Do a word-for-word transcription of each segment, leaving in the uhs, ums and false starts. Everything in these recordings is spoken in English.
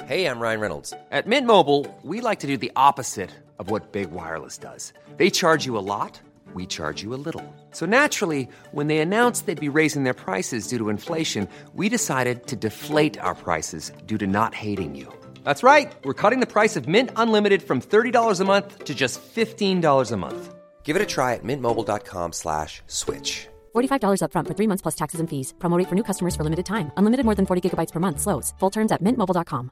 Hey, I'm Ryan Reynolds. At Mint Mobile, we like to do the opposite of what Big Wireless does. They charge you a lot, we charge you a little. So naturally, when they announced they'd be raising their prices due to inflation, we decided to deflate our prices due to not hating you. That's right. We're cutting the price of Mint Unlimited from thirty dollars a month to just fifteen dollars a month. Give it a try at mintmobile.com slash switch. forty-five dollars up front for three months plus taxes and fees. Promo rate for new customers for limited time. Unlimited more than forty gigabytes per month. Slows full terms at mint mobile dot com.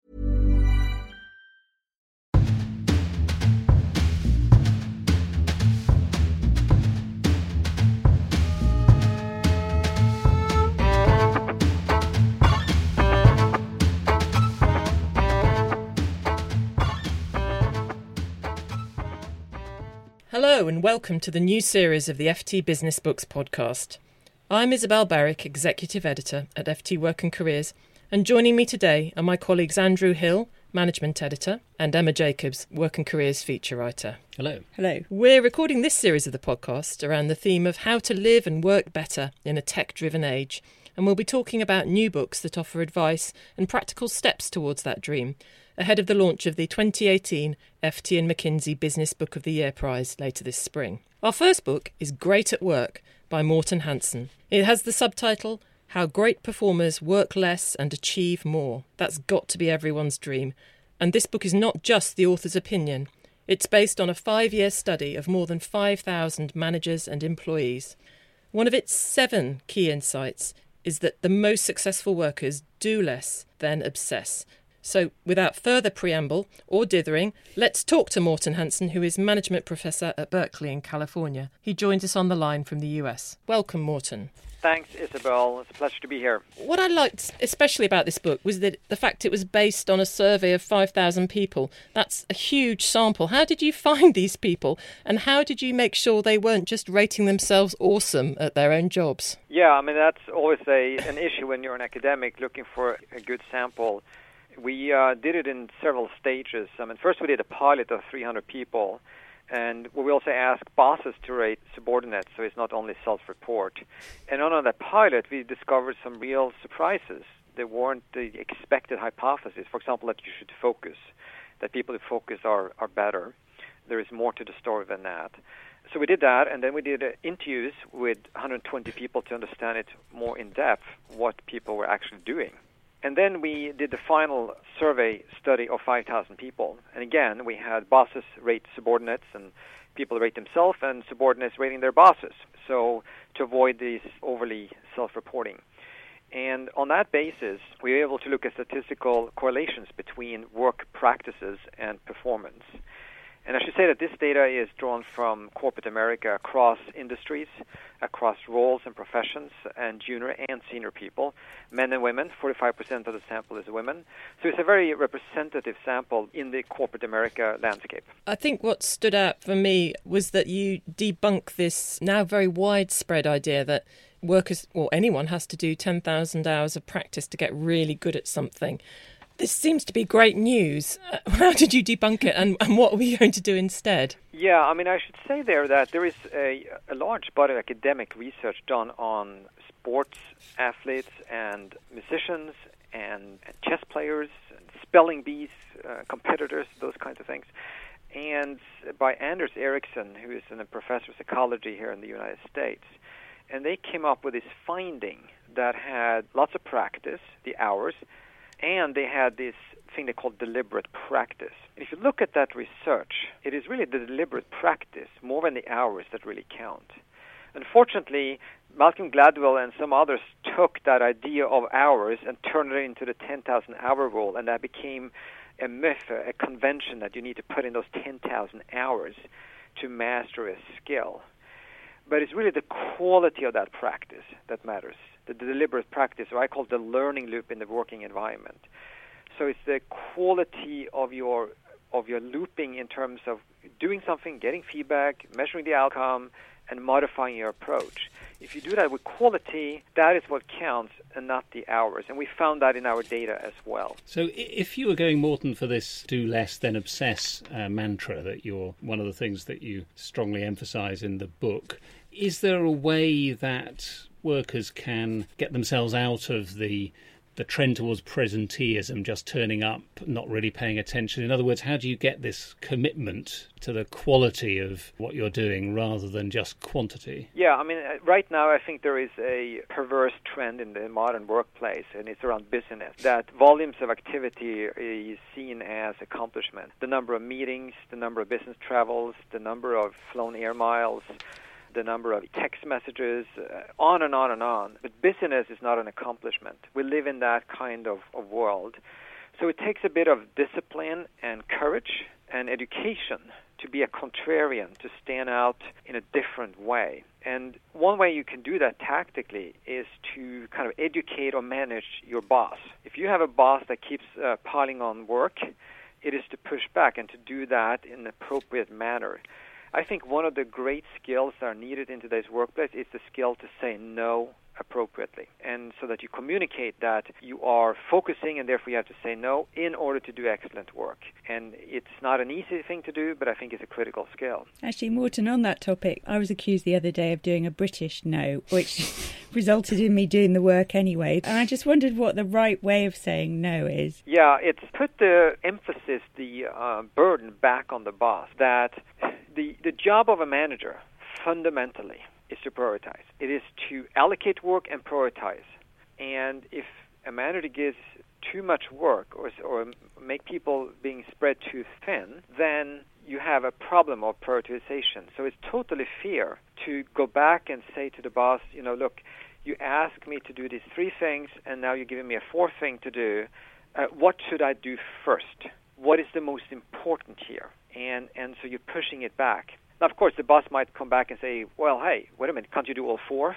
Hello and welcome to the new series of the F T Business Books podcast. I'm Isabel Barrick, Executive Editor at F T Work and Careers, and joining me today are my colleagues Andrew Hill, Management Editor, and Emma Jacobs, Work and Careers Feature Writer. Hello. Hello. We're recording this series of the podcast around the theme of how to live and work better in a tech-driven age, and we'll be talking about new books that offer advice and practical steps towards that dream, ahead of the launch of the twenty eighteen F T and McKinsey Business Book of the Year Prize later this spring. Our first book is Great at Work by Morten Hansen. It has the subtitle, How Great Performers Work Less and Achieve More. That's got to be everyone's dream. And this book is not just the author's opinion. It's based on a five-year study of more than five thousand managers and employees. One of its seven key insights is that the most successful workers do less than obsess. So, without further preamble or dithering, let's talk to Morten Hansen, who is Management Professor at Berkeley in California. He joins us on the line from the U S. Welcome, Morten. Thanks, Isabel. It's a pleasure to be here. What I liked especially about this book was that the fact it was based on a survey of five thousand people. That's a huge sample. How did you find these people, and how did you make sure they weren't just rating themselves awesome at their own jobs? Yeah, I mean, that's always a an issue when you're an academic looking for a good sample. We uh, did it in several stages. I mean, first we did a pilot of three hundred people, and we also asked bosses to rate subordinates, so it's not only self-report. And on that pilot, we discovered some real surprises. They weren't the expected hypothesis. For example, that you should focus, that people who focus are, are better. There is more to the story than that. So we did that, and then we did uh, interviews with one hundred twenty people to understand it more in depth, what people were actually doing. And then we did the final survey study of five thousand people. And again, we had bosses rate subordinates and people rate themselves and subordinates rating their bosses. So to avoid this overly self-reporting. And on that basis, we were able to look at statistical correlations between work practices and performance. And I should say that this data is drawn from corporate America across industries, across roles and professions, and junior and senior people, men and women. forty-five percent of the sample is women. So it's a very representative sample in the corporate America landscape. I think what stood out for me was that you debunk this now very widespread idea that workers, or anyone, has to do ten thousand hours of practice to get really good at something. This seems to be great news. How did you debunk it, and, and what were you going to do instead? Yeah, I mean, I should say there that there is a, a large body of academic research done on sports athletes and musicians and, and chess players, and spelling bees, uh, competitors, those kinds of things. And by Anders Ericsson, who is a professor of psychology here in the United States. And they came up with this finding that had lots of practice, the hours, and they had this thing they call deliberate practice. If you look at that research, it is really the deliberate practice more than the hours that really count. Unfortunately, Malcolm Gladwell and some others took that idea of hours and turned it into the ten thousand hour rule, and that became a myth, a convention that you need to put in those ten thousand hours to master a skill. But it's really the quality of that practice that matters. The deliberate practice, or I call it the learning loop in the working environment. So it's the quality of your of your looping in terms of doing something, getting feedback, measuring the outcome, and modifying your approach. If you do that with quality, that is what counts and not the hours. And we found that in our data as well. So if you were going, Morten, for this do less than obsess uh, mantra that you're one of the things that you strongly emphasize in the book, is there a way that workers can get themselves out of the the trend towards presenteeism, just turning up, not really paying attention? In other words, how do you get this commitment to the quality of what you're doing rather than just quantity? Yeah, I mean, right now I think there is a perverse trend in the modern workplace, and it's around busyness, that volumes of activity is seen as accomplishment. The number of meetings, the number of business travels, the number of flown air miles, the number of text messages, uh, on and on and on. But busyness is not an accomplishment. We live in that kind of, of world. So it takes a bit of discipline and courage and education to be a contrarian, to stand out in a different way. And one way you can do that tactically is to kind of educate or manage your boss. If you have a boss that keeps uh, piling on work, it is to push back and to do that in an appropriate manner. I think one of the great skills that are needed in today's workplace is the skill to say no appropriately, and so that you communicate that you are focusing and therefore you have to say no in order to do excellent work. And it's not an easy thing to do, but I think it's a critical skill. Actually, Morten, on that topic, I was accused the other day of doing a British no, which resulted in me doing the work anyway. And I just wondered what the right way of saying no is. Yeah, it's put the emphasis, the uh, burden back on the boss, that the, the job of a manager fundamentally is to prioritize. It is to allocate work and prioritize. And if a manager gives too much work or, or make people being spread too thin, then you have a problem of prioritization. So it's totally fair to go back and say to the boss, you know, look, you asked me to do these three things, and now you're giving me a fourth thing to do. Uh, what should I do first? What is the most important here? And and so you're pushing it back. Now, of course, the boss might come back and say, well, hey, wait a minute, can't you do all four?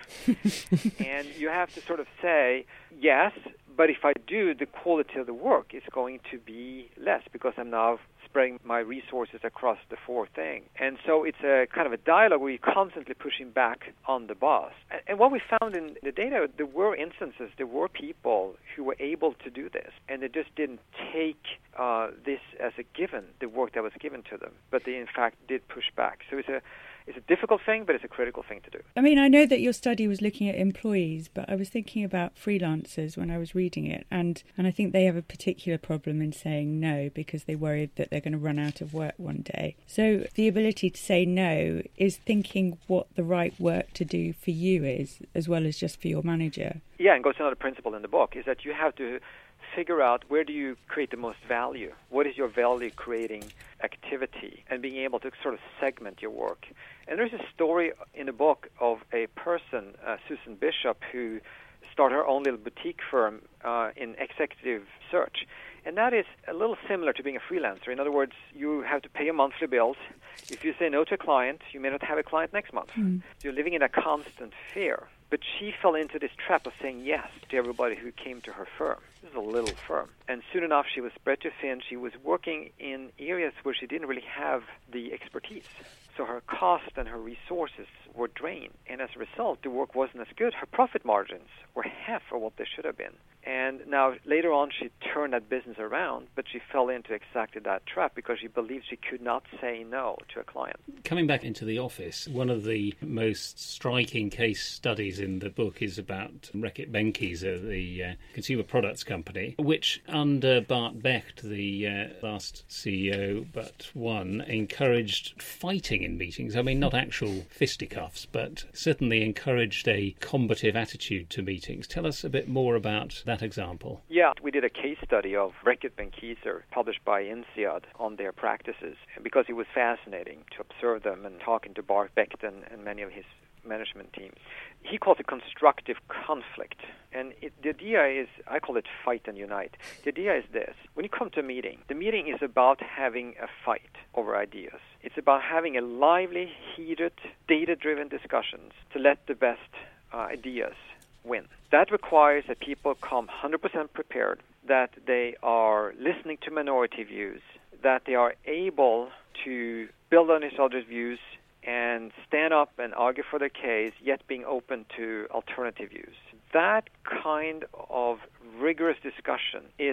And you have to sort of say, yes, but if I do, the quality of the work is going to be less because I'm now spreading my resources across the four things. And so it's a kind of a dialogue where you're constantly pushing back on the boss. And, and what we found in the data, there were instances, there were people who were able to do this, and they just didn't take uh, this as a given, the work that was given to them, but they in fact did push back. So it's a It's a difficult thing, but it's a critical thing to do. I mean, I know that your study was looking at employees, but I was thinking about freelancers when I was reading it, and, and I think they have a particular problem in saying no because they worry that they're going to run out of work one day. So the ability to say no is thinking what the right work to do for you is, as well as just for your manager. Yeah, and goes to another principle in the book, is that you have to figure out where do you create the most value? What is your value-creating activity? And being able to sort of segment your work. And there's a story in the book of a person, uh, Susan Bishop, who started her own little boutique firm uh, in executive search. And that is a little similar to being a freelancer. In other words, you have to pay your monthly bills. If you say no to a client, you may not have a client next month. Mm. So you're living in a constant fear. But she fell into this trap of saying yes to everybody who came to her firm. This is a little firm. And soon enough, she was spread too thin. She was working in areas where she didn't really have the expertise. So her cost and her resources were drained. And as a result, the work wasn't as good. Her profit margins were half of what they should have been. And now, later on, she turned that business around, but she fell into exactly that trap because she believed she could not say no to a client. Coming back into the office, one of the most striking case studies in the book is about Reckitt Benckiser, the uh, consumer products company, which under Bart Becht, the uh, last C E O but one, encouraged fighting in meetings. I mean, not actual fisticuffs, but certainly encouraged a combative attitude to meetings. Tell us a bit more about that example. Yeah, we did a case study of Reckitt Benckiser published by INSEAD on their practices because it was fascinating to observe them and talking to Bart Becht and, and many of his management teams. He calls it constructive conflict. And it, the idea is, I call it fight and unite. The idea is this. When you come to a meeting, the meeting is about having a fight over ideas. It's about having a lively, heated, data-driven discussions to let the best uh, ideas win. That requires that people come one hundred percent prepared, that they are listening to minority views, that they are able to build on each other's views and stand up and argue for their case, yet being open to alternative views. That kind of rigorous discussion is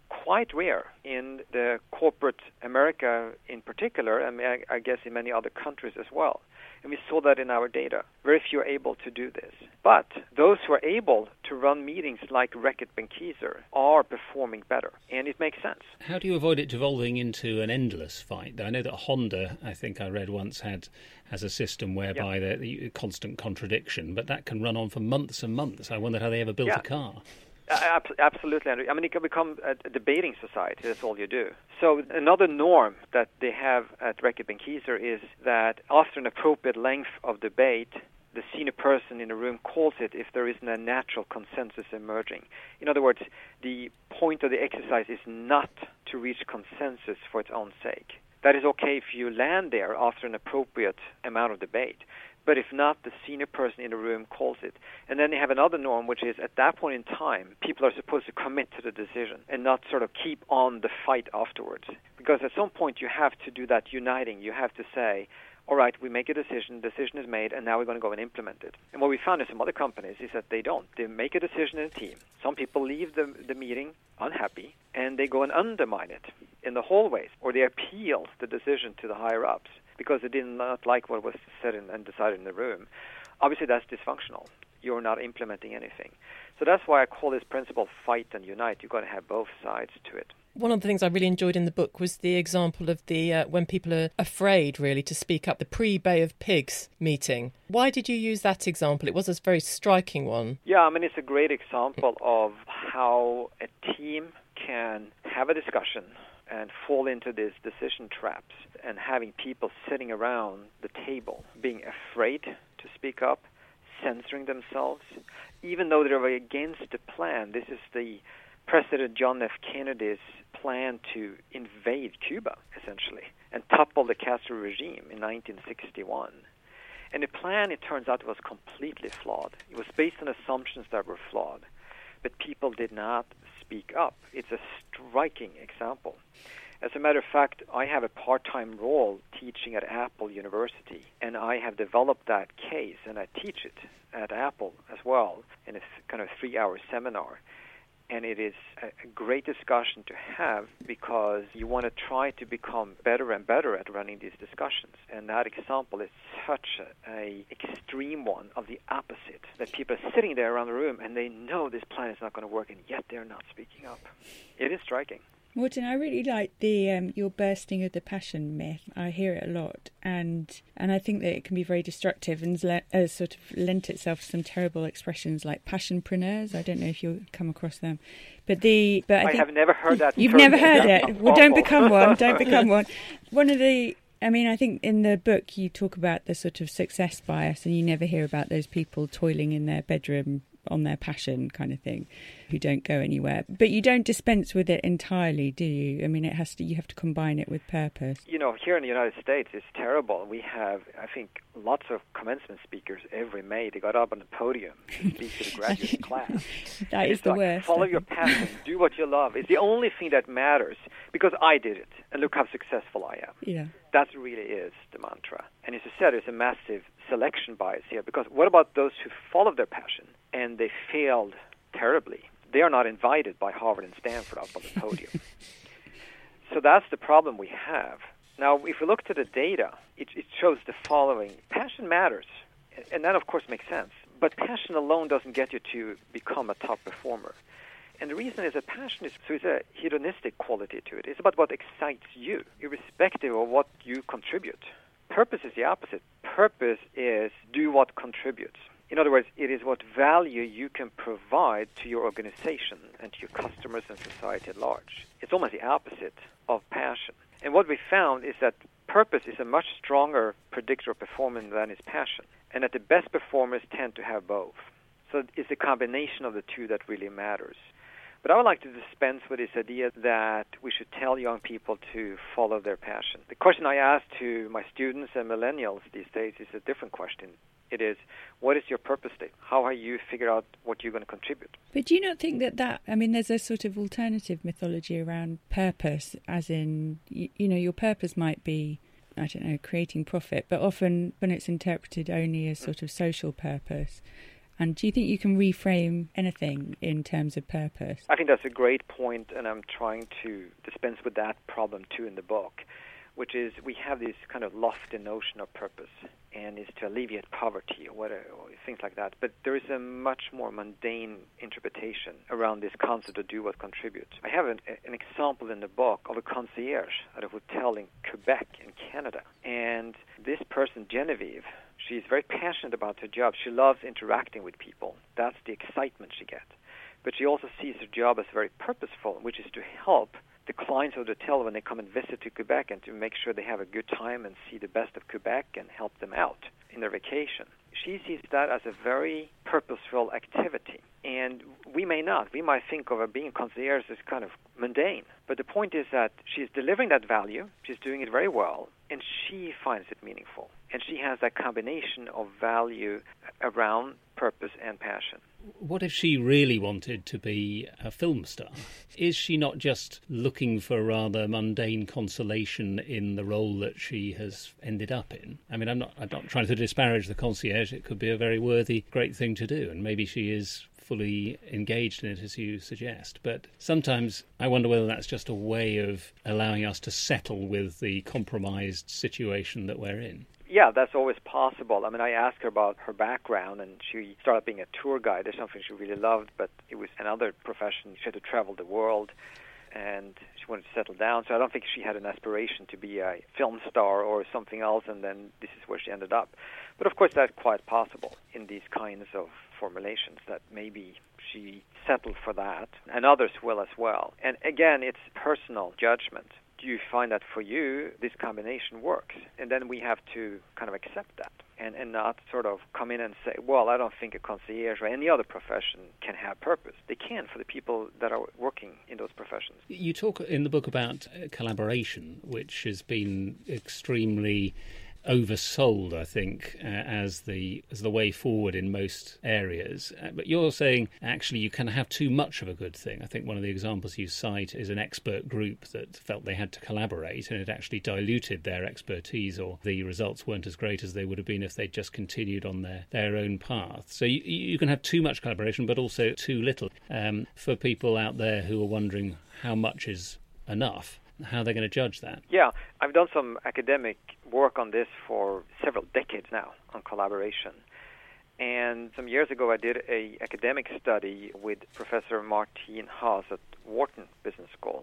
quite rare in the corporate America in particular, and I, I guess in many other countries as well. And we saw that in our data. Very few are able to do this. But those who are able to run meetings like Reckitt Benckiser are performing better, and it makes sense. How do you avoid it devolving into an endless fight? I know that Honda, I think I read once, had has a system whereby yeah. the constant contradiction, but that can run on for months and months. I wonder how they ever built yeah. a car. Uh, absolutely. I mean, it can become a debating society. That's all you do. So another norm that they have at Reckitt Benckiser is that after an appropriate length of debate, the senior person in the room calls it if there isn't a natural consensus emerging. In other words, the point of the exercise is not to reach consensus for its own sake. That is okay if you land there after an appropriate amount of debate. But if not, the senior person in the room calls it. And then they have another norm, which is at that point in time, people are supposed to commit to the decision and not sort of keep on the fight afterwards. Because at some point you have to do that uniting. You have to say, all right, we make a decision, decision is made, and now we're going to go and implement it. And what we found in some other companies is that they don't. They make a decision in a team. Some people leave the, the meeting unhappy, and they go and undermine it in the hallways, or they appeal the decision to the higher-ups because they did not like what was said and decided in the room. Obviously, that's dysfunctional. You're not implementing anything. So that's why I call this principle fight and unite. You've got to have both sides to it. One of the things I really enjoyed in the book was the example of the uh, when people are afraid, really, to speak up, the pre-Bay of Pigs meeting. Why did you use that example? It was a very striking one. Yeah, I mean, it's a great example of how a team can have a discussion and fall into these decision traps, and having people sitting around the table being afraid to speak up, censoring themselves, even though they're against the plan. This is the President John F. Kennedy's plan to invade Cuba, essentially, and topple the Castro regime in nineteen sixty-one. And the plan, it turns out, was completely flawed. It was based on assumptions that were flawed, but people did not speak up. It's a striking example. As a matter of fact, I have a part-time role teaching at Apple University, and I have developed that case, and I teach it at Apple as well in a kind of three-hour seminar. And it is a great discussion to have because you want to try to become better and better at running these discussions. And that example is such a, a extreme one of the opposite, that people are sitting there around the room and they know this plan is not going to work, and yet they're not speaking up. It is striking. Morten, I really like the um, your bursting of the passion myth. I hear it a lot, and and I think that it can be very destructive and le- uh, sort of lent itself to some terrible expressions like passionpreneurs. I don't know if you'll come across them, but the but I, I think have never heard that. You've term. never heard That's it. Well, don't awful. become one. Don't become one. One of the. I mean, I think in the book you talk about the sort of success bias, and you never hear about those people toiling in their bedroom on their passion kind of thing, who don't go anywhere. But you don't dispense with it entirely, do you? I mean, it has to. You have to combine it with purpose. You know, here in the United States, it's terrible. We have, I think, lots of commencement speakers every May. They got up on the podium to speak to the graduate class. That and is the like, worst. Follow your passion. Do what you love. It's the only thing that matters, because I did it, and look how successful I am. Yeah. That really is the mantra. And as you said, there's a massive selection bias here, because what about those who followed their passion and they failed terribly? They are not invited by Harvard and Stanford up on the podium. So that's the problem we have. Now, if we look to the data, it, it shows the following. Passion matters, and that, of course, makes sense. But passion alone doesn't get you to become a top performer. And the reason is that passion is, so it's a hedonistic quality to it. It's about what excites you, irrespective of what you contribute. Purpose is the opposite. Purpose is do what contributes. In other words, it is what value you can provide to your organization and to your customers and society at large. It's almost the opposite of passion. And what we found is that purpose is a much stronger predictor of performance than is passion, and that the best performers tend to have both. So it's the combination of the two that really matters. But I would like to dispense with this idea that we should tell young people to follow their passion. The question I ask to my students and millennials these days is a different question. It is, what is your purpose statement? How have you figured out what you're going to contribute? But do you not think that that, I mean, there's a sort of alternative mythology around purpose, as in, you, you know, your purpose might be, I don't know, creating profit, but often when it's interpreted only as sort of social purpose, And do you think you can reframe anything in terms of purpose? I think that's a great point, and I'm trying to dispense with that problem too in the book, which is we have this kind of lofty notion of purpose, and is to alleviate poverty or whatever, or things like that. But there is a much more mundane interpretation around this concept of do what contributes. I have an, an example in the book of a concierge at a hotel in Quebec in Canada. And this person, Genevieve, she's very passionate about her job. She loves interacting with people. That's the excitement she gets. But she also sees her job as very purposeful, which is to help the clients of the hotel when they come and visit to Quebec and to make sure they have a good time and see the best of Quebec and help them out in their vacation. She sees that as a very purposeful activity. And we may not. We might think of her being concierge as kind of mundane. But the point is that she's delivering that value, she's doing it very well, and she finds it meaningful. And she has that combination of value around purpose and passion. What if she really wanted to be a film star? Is she not just looking for rather mundane consolation in the role that she has ended up in? I mean, I'm not, I'm not trying to disparage the concierge. It could be a very worthy, great thing to do, and maybe she is fully engaged in it, as you suggest. But sometimes I wonder whether that's just a way of allowing us to settle with the compromised situation that we're in. Yeah, that's always possible. I mean, I asked her about her background, and she started being a tour guide. It's something she really loved, but it was another profession. She had to travel the world, and she wanted to settle down. So I don't think she had an aspiration to be a film star or something else, and then this is where she ended up. But of course, that's quite possible in these kinds of formulations, that maybe she settled for that, and others will as well. And again, it's personal judgment. Do you find that for you, this combination works? And then we have to kind of accept that and, and not sort of come in and say, well, I don't think a concierge or any other profession can have purpose. They can for the people that are working in those professions. You talk in the book about collaboration, which has been extremely oversold, I think, uh, as the as the way forward in most areas. Uh, but you're saying actually you can have too much of a good thing. I think one of the examples you cite is an expert group that felt they had to collaborate, and it actually diluted their expertise, or the results weren't as great as they would have been if they'd just continued on their, their own path. So you, you can have too much collaboration, but also too little. Um, for people out there who are wondering how much is enough, how they're going to judge that? Yeah, I've done some academic work on this for several decades now, on collaboration. And some years ago I did a academic study with Professor Martine Haas at Wharton Business School.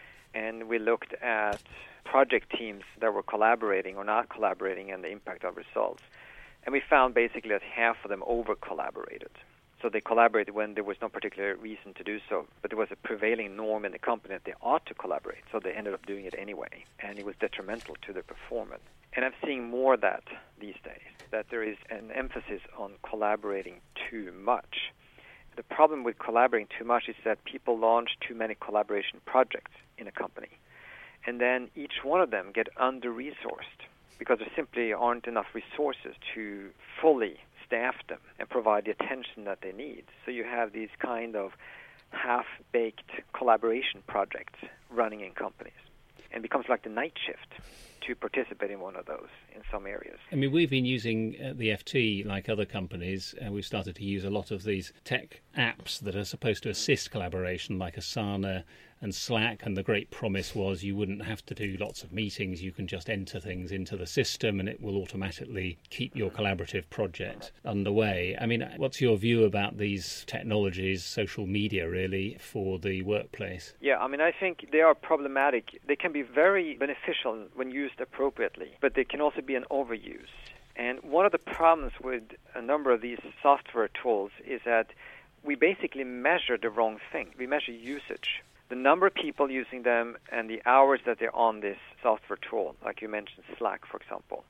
And we looked at project teams that were collaborating or not collaborating and the impact of results. And we found basically that half of them over-collaborated. So they collaborated when there was no particular reason to do so, but there was a prevailing norm in the company that they ought to collaborate, so they ended up doing it anyway, and it was detrimental to their performance. And I'm seeing more of that these days, that there is an emphasis on collaborating too much. The problem with collaborating too much is that people launch too many collaboration projects in a company, and then each one of them get under-resourced because there simply aren't enough resources to fully staff them and provide the attention that they need. So you have these kind of half-baked collaboration projects running in companies, and it becomes like the night shift to participate in one of those in some areas. I mean, we've been using uh, the F T like other companies, and we've started to use a lot of these tech apps that are supposed to assist collaboration, like Asana and Slack, and the great promise was you wouldn't have to do lots of meetings, you can just enter things into the system and it will automatically keep your collaborative project underway. I mean, what's your view about these technologies, social media really, for the workplace? Yeah, I mean, I think they are problematic. They can be very beneficial when used appropriately, but they can also be an overuse. And one of the problems with a number of these software tools is that we basically measure the wrong thing. We measure usage. The number of people using them and the hours that they're on this software tool, like you mentioned Slack, for example.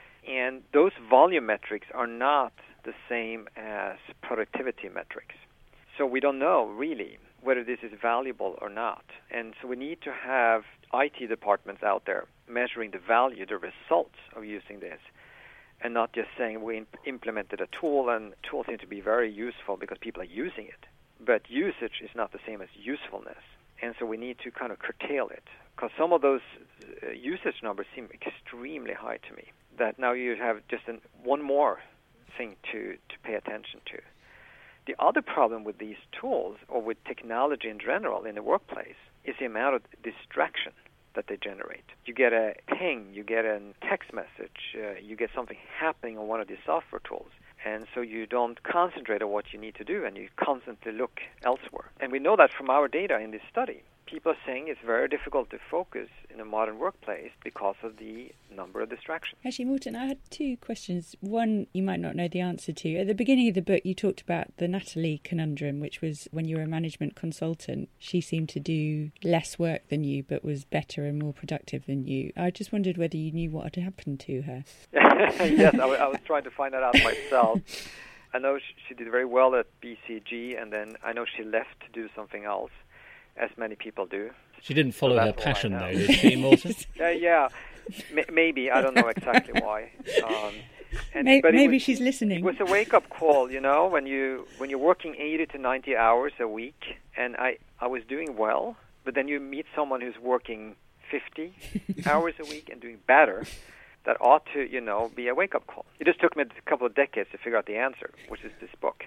And those volume metrics are not the same as productivity metrics. So we don't know, really, whether this is valuable or not. And so we need to have I T departments out there measuring the value, the results of using this, and not just saying we imp- implemented a tool and tools seem to be very useful because people are using it. But usage is not the same as usefulness. And so we need to kind of curtail it, because some of those uh, usage numbers seem extremely high to me, that now you have just an, one more thing to, to pay attention to. The other problem with these tools, or with technology in general in the workplace, is the amount of distraction that they generate. You get a ping, you get a text message, uh, you get something happening on one of these software tools. And so you don't concentrate on what you need to do, and you constantly look elsewhere. And we know that from our data in this study. People are saying it's very difficult to focus in a modern workplace because of the number of distractions. Actually, Morten, I had two questions. One you might not know the answer to. At the beginning of the book, you talked about the Natalie conundrum, which was when you were a management consultant, she seemed to do less work than you, but was better and more productive than you. I just wondered whether you knew what had happened to her. Yes, I, w- I was trying to find that out myself. I know she, she did very well at B C G, and then I know she left to do something else, as many people do. She didn't follow so her passion, though, did she, Morten? uh, yeah, M- maybe. I don't know exactly why. Um, and, maybe but maybe was, she's listening. It was a wake-up call, you know, when, you, when you're working eighty to ninety hours a week, and I, I was doing well, but then you meet someone who's working fifty hours a week and doing better. That ought to, you know, be a wake-up call. It just took me a couple of decades to figure out the answer, which is this book.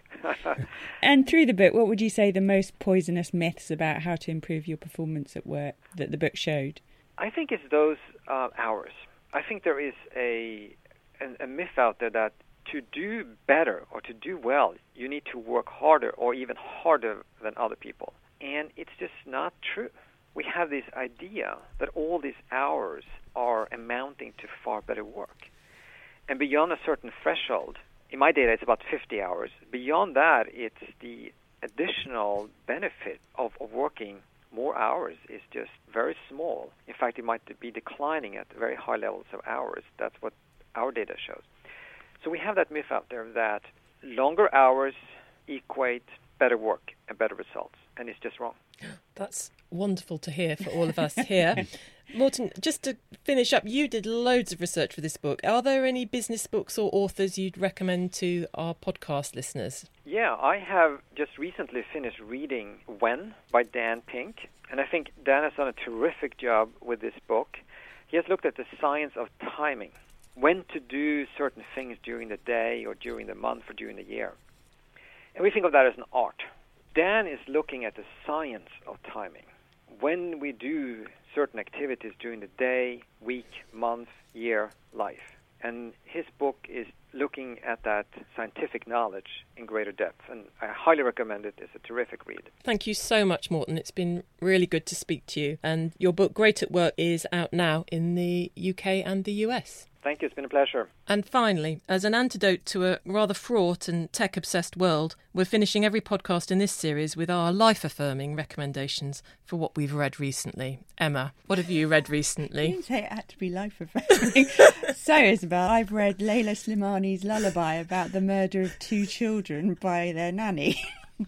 And through the book, what would you say the most poisonous myths about how to improve your performance at work that the book showed? I think it's those uh, hours. I think there is a, a a myth out there that to do better or to do well, you need to work harder or even harder than other people. And it's just not true. We have this idea that all these hours are amounting to far better work. And beyond a certain threshold, in my data it's about fifty hours, beyond that it's the additional benefit of, of working more hours is just very small. In fact, it might be declining at very high levels of hours. That's what our data shows. So we have that myth out there that longer hours equate better work and better results, and it's just wrong. That's wonderful to hear for all of us here. Morten, just to finish up, you did loads of research for this book. Are there any business books or authors you'd recommend to our podcast listeners? Yeah, I have just recently finished reading When by Dan Pink, and I think Dan has done a terrific job with this book. He has looked at the science of timing, when to do certain things during the day or during the month or during the year. And we think of that as an art. Dan is looking at the science of timing. When we do certain activities during the day, week, month, year, life. And his book is looking at that scientific knowledge in greater depth. And I highly recommend it. It's a terrific read. Thank you so much, Morten. It's been really good to speak to you. And your book, Great at Work, is out now in the U K and the U S. Thank you. It's been a pleasure. And finally, as an antidote to a rather fraught and tech-obsessed world, we're finishing every podcast in this series with our life-affirming recommendations for what we've read recently. Emma, what have you read recently? I didn't say it had to be life-affirming. So, Isabel, I've read Layla Slimani's Lullaby about the murder of two children by their nanny,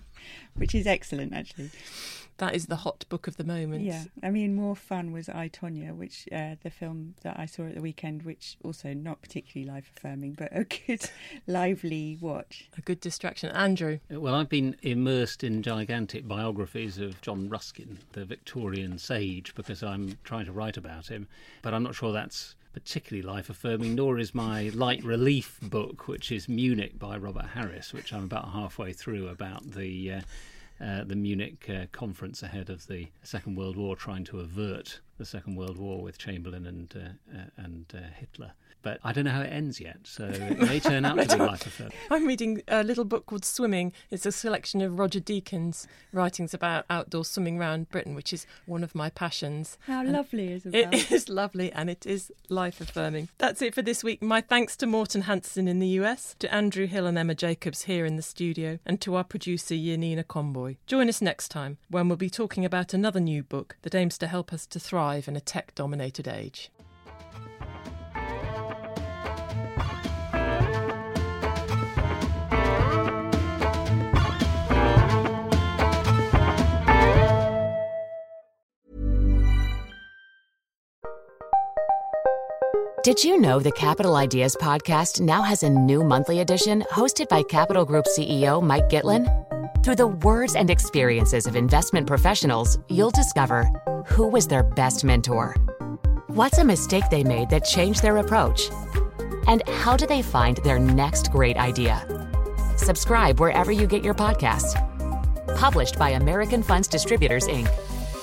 which is excellent, actually. That is the hot book of the moment. Yeah, I mean, more fun was I, Tonya, which uh, the film that I saw at the weekend, which also not particularly life-affirming, but a good, lively watch. A good distraction. Andrew? Well, I've been immersed in gigantic biographies of John Ruskin, the Victorian sage, because I'm trying to write about him, but I'm not sure that's particularly life-affirming, nor is my light relief book, which is Munich by Robert Harris, which I'm about halfway through, about the... Uh, Uh, the Munich uh, conference ahead of the Second World War, trying to avert the Second World War with Chamberlain and uh, uh, and uh, Hitler. But I don't know how it ends yet, so it may turn out to be life-affirming. I'm reading a little book called Swimming. It's a selection of Roger Deakins' writings about outdoor swimming around Britain, which is one of my passions. How and lovely, Isabel. It is lovely, and it is life-affirming. That's it for this week. My thanks to Morten Hansen in the U S, to Andrew Hill and Emma Jacobs here in the studio, and to our producer, Yanina Comboy. Join us next time, when we'll be talking about another new book that aims to help us to thrive in a tech-dominated age. Did you know the Capital Ideas podcast now has a new monthly edition hosted by Capital Group C E O Mike Gitlin? Through the words and experiences of investment professionals, you'll discover who was their best mentor, what's a mistake they made that changed their approach, and how do they find their next great idea. Subscribe wherever you get your podcasts. Published by American Funds Distributors, Incorporated.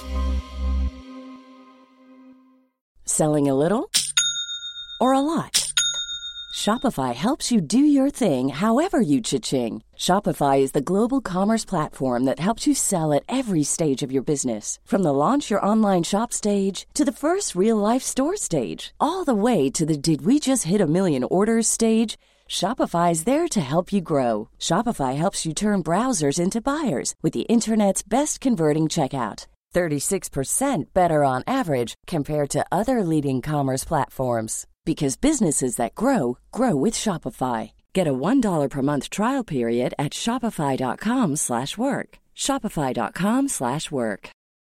Selling a little or a lot? Shopify helps you do your thing however you cha-ching. Shopify is the global commerce platform that helps you sell at every stage of your business. From the launch your online shop stage to the first real-life store stage, all the way to the did we just hit a million orders stage. Shopify is there to help you grow. Shopify helps you turn browsers into buyers with the internet's best converting checkout. thirty-six percent better on average compared to other leading commerce platforms. Because businesses that grow, grow with Shopify. Get a one dollar per month trial period at shopify.com slash work. Shopify.com slash work.